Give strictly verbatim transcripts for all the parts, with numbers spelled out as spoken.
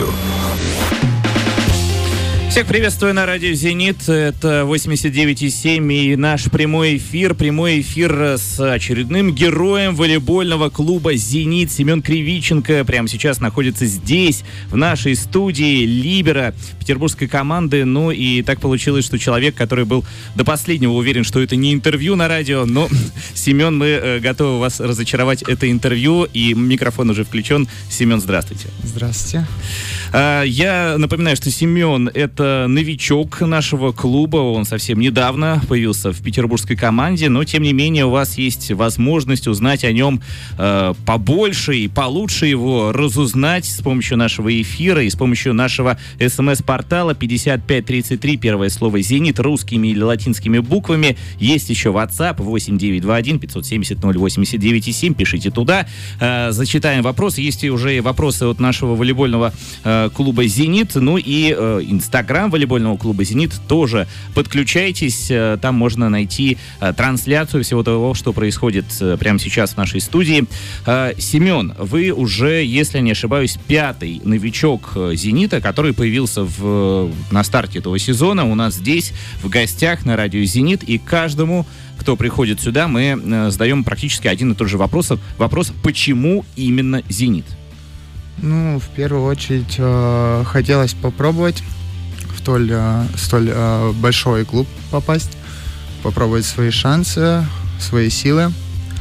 интервью. Всех приветствую на радио «Зенит». Это восемьдесят девять и семь и наш прямой эфир. Прямой эфир с очередным героем волейбольного клуба «Зенит». Семен Кривиченко прямо сейчас находится здесь, в нашей студии, либеро петербургской команды. Ну и так получилось, что человек, который был до последнего уверен, что это не интервью на радио, но, Семен, мы готовы вас разочаровать. Это интервью, и микрофон уже включен. Семен, здравствуйте. Здравствуйте. Я напоминаю, что Семен — это новичок нашего клуба. Он совсем недавно появился в петербургской команде, но, тем не менее, у вас есть возможность узнать о нем э, побольше и получше его разузнать с помощью нашего эфира и с помощью нашего смс-портала пятьдесят пять тридцать три, первое слово «Зенит» русскими или латинскими буквами. Есть еще WhatsApp восемь девятьсот двадцать один пятьсот семьдесят ноль восемьдесят девять и семь. Пишите туда. Э, зачитаем вопросы. Есть и уже вопросы от нашего волейбольного э, клуба «Зенит». Ну и э, Инстаграм волейбольного клуба «Зенит» тоже подключайтесь. Э, там можно найти э, трансляцию всего того, что происходит э, прямо сейчас в нашей студии. Э, Семен, вы уже, если не ошибаюсь, пятый новичок э, «Зенита», который появился в, на старте этого сезона у нас здесь, в гостях на радио «Зенит». И каждому, кто приходит сюда, мы э, задаем практически один и тот же вопрос. Вопрос, почему именно «Зенит»? Ну, в первую очередь, э, хотелось попробовать в столь, э, столь э, большой клуб попасть, попробовать свои шансы, свои силы.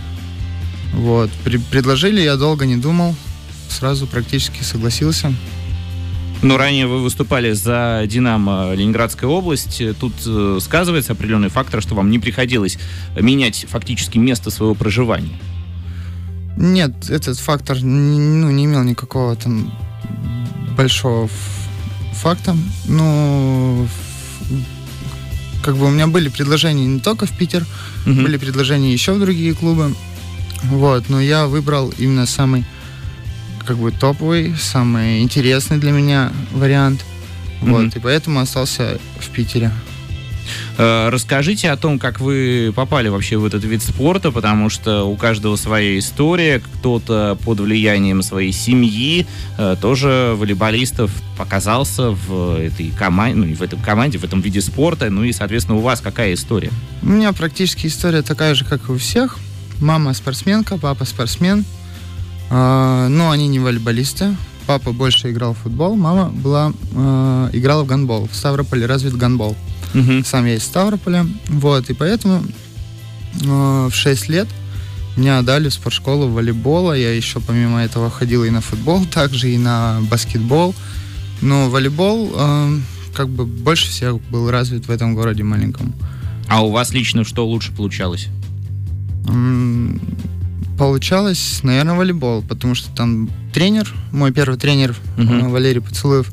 Вот. При- предложили, я долго не думал, сразу практически согласился. Но ранее вы выступали за «Динамо» Ленинградской области. Тут э, сказывается определенный фактор, что вам не приходилось менять фактически место своего проживания. Нет, этот фактор ну, не имел никакого там большого ф- факта. Ну, ф- как бы у меня были предложения не только в Питер, Мгм. были предложения еще в другие клубы. Вот, но я выбрал именно самый как бы топовый, самый интересный для меня вариант. Мгм. Вот, и поэтому остался в Питере. Э, Расскажите о том, как вы попали вообще в этот вид спорта, потому что у каждого своя история. Кто-то под влиянием своей семьи э, тоже волейболистов оказался в этой команде, ну, не в этой команде, в этом виде спорта. Ну и, соответственно, у вас какая история? У меня практически история такая же, как и у всех. Мама спортсменка, папа спортсмен. А, но они не волейболисты. Папа больше играл в футбол, мама была, а, играла в гандбол. В Ставрополе развит гандбол. Мгм. Сам я из Ставрополя. Вот, и поэтому а, в шесть лет меня отдали в спортшколу волейбола. Я еще помимо этого ходил и на футбол, также и на баскетбол. Но волейбол а, как бы больше всех был развит в этом городе маленьком. А у вас лично что лучше получалось? М, Получалось, наверное, волейбол, потому что там тренер, мой первый тренер, Мгм. э, Валерий Поцелуев,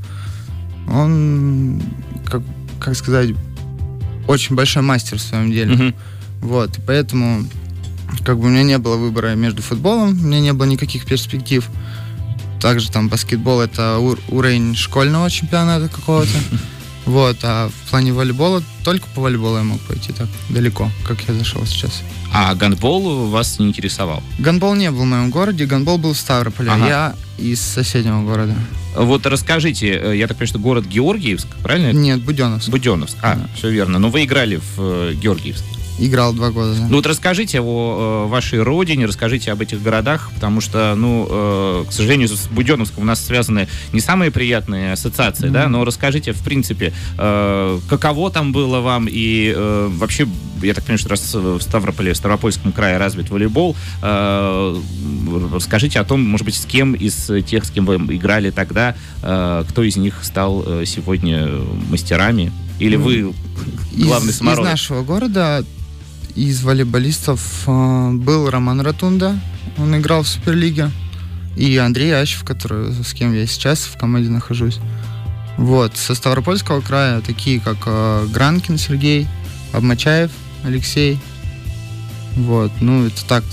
он, как, как сказать, очень большой мастер в своем деле. Мгм. Вот, и поэтому как бы у меня не было выбора между футболом, у меня не было никаких перспектив. Также там баскетбол — это ур- уровень школьного чемпионата какого-то. Вот, а в плане волейбола только по волейболу я мог пойти так далеко, как я зашел сейчас. А гандбол вас не интересовал? Гандбол не был в моем городе, гандбол был в Ставрополе, Ага. а я из соседнего города. Вот расскажите, э, я так понимаю, что город Георгиевск, правильно? Нет, Буденновск. Буденновск. А, Да. все верно. Но вы играли в э, Георгиевске. Играл два года. Ну вот расскажите о э, вашей родине, расскажите об этих городах, потому что, ну, э, к сожалению, с Буденновском у нас связаны не самые приятные ассоциации, Мгм. да, но расскажите, в принципе, э, каково там было вам и э, вообще, я так понимаю, что раз в Ставрополе, в Ставропольском крае развит волейбол, э, расскажите о том, может быть, с кем из тех, с кем вы играли тогда, э, кто из них стал э, сегодня мастерами, или вы главный из, самородок? из нашего города, из волейболистов э, был Роман Ротунда, он играл в Суперлиге, и Андрей Ащев, который, с кем я сейчас в команде нахожусь. Вот, со Ставропольского края такие, как э, Гранкин Сергей, Обмачаев Алексей. Вот, ну это так,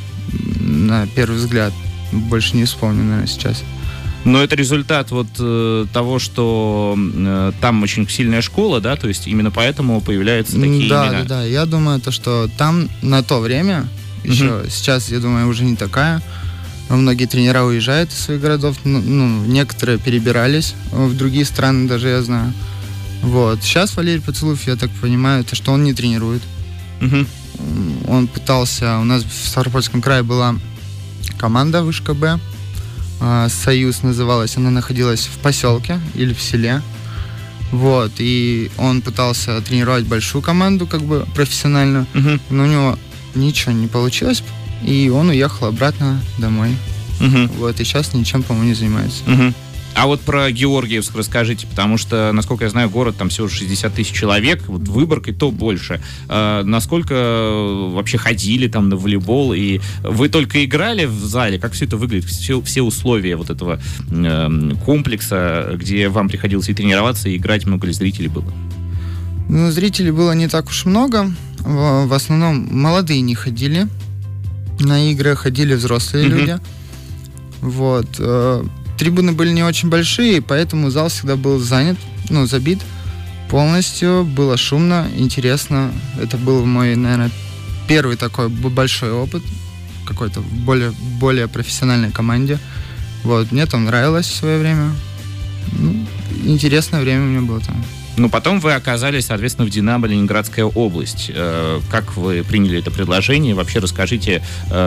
на первый взгляд, больше не вспомню, наверное, сейчас. Но это результат вот э, того, что э, там очень сильная школа, да, то есть именно поэтому появляются такие да, имена. Да, да, я думаю, то, что там на то время, еще сейчас, я думаю, уже не такая, Многие тренера уезжают из своих городов, ну, ну, некоторые перебирались в другие страны, даже я знаю. Вот. Сейчас Валерий Поцелуев, я так понимаю, это что он не тренирует. Угу. Он пытался... У нас в Ставропольском крае была команда Вышка Б. «Союз» называлась. Она находилась в поселке или в селе. Вот. И он пытался тренировать большую команду, как бы профессиональную. Угу. Но у него ничего не получилось. И он уехал обратно домой. Угу. Вот. И сейчас ничем, по-моему, не занимается. Угу. А вот про Георгиевск расскажите, потому что, насколько я знаю, город там всего шестьдесят тысяч человек, вот Выборг и то больше. А насколько вообще ходили там на волейбол, и вы только играли в зале? Как все это выглядит? Все, все условия вот этого э, комплекса, где вам приходилось и тренироваться, и играть, много ли зрителей было? Ну, зрителей было не так уж много. В, в основном молодые не ходили. На игры ходили взрослые mm-hmm. люди. Вот. Э, Трибуны были не очень большие, поэтому зал всегда был занят, ну, забит полностью. Было шумно, интересно. Это был мой, наверное, первый такой большой опыт какой-то в более, более профессиональной команде. Вот. Мне там нравилось в свое время. Ну, интересное время у меня было там. Ну, потом вы оказались, соответственно, в «Динамо» Ленинградская область. Как вы приняли это предложение? Вообще расскажите,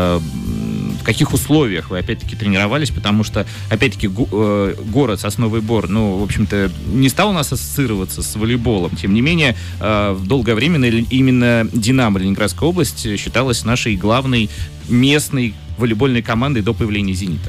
в каких условиях вы, опять-таки, тренировались? Потому что, опять-таки, город Сосновый Бор, ну, в общем-то, не стал у нас ассоциироваться с волейболом. Тем не менее, долгое время именно «Динамо» Ленинградская область считалась нашей главной местной волейбольной командой до появления «Зенита».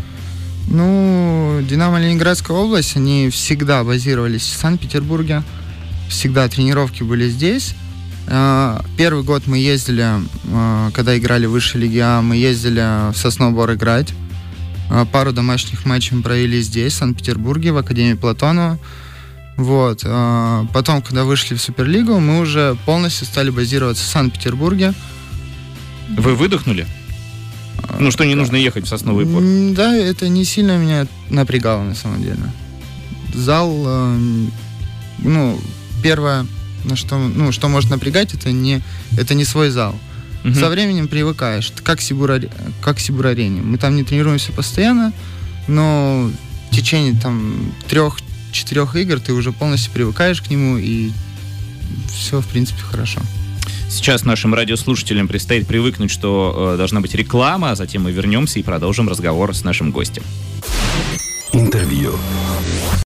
Ну, «Динамо» Ленинградская область, они всегда базировались в Санкт-Петербурге. Всегда тренировки были здесь. Первый год мы ездили, когда играли в высшей лиге А, мы ездили в Сосновый Бор играть. Пару домашних матчей мы провели здесь, в Санкт-Петербурге, в Академии Платонова. Вот. Потом, когда вышли в Суперлигу, мы уже полностью стали базироваться в Санкт-Петербурге. Вы выдохнули? Ну, что не нужно ехать в Сосновый Бор? Да, это не сильно меня напрягало, на самом деле. Зал, ну, первое, на что, ну, что может напрягать, это не, это не свой зал. Uh-huh. Со временем привыкаешь, как к Сибур-арене. Мы там не тренируемся постоянно, но в течение там трех-четырех игр ты уже полностью привыкаешь к нему, и все, в принципе, хорошо. Сейчас нашим радиослушателям предстоит привыкнуть, что э, должна быть реклама, а затем мы вернемся и продолжим разговор с нашим гостем. Интервью.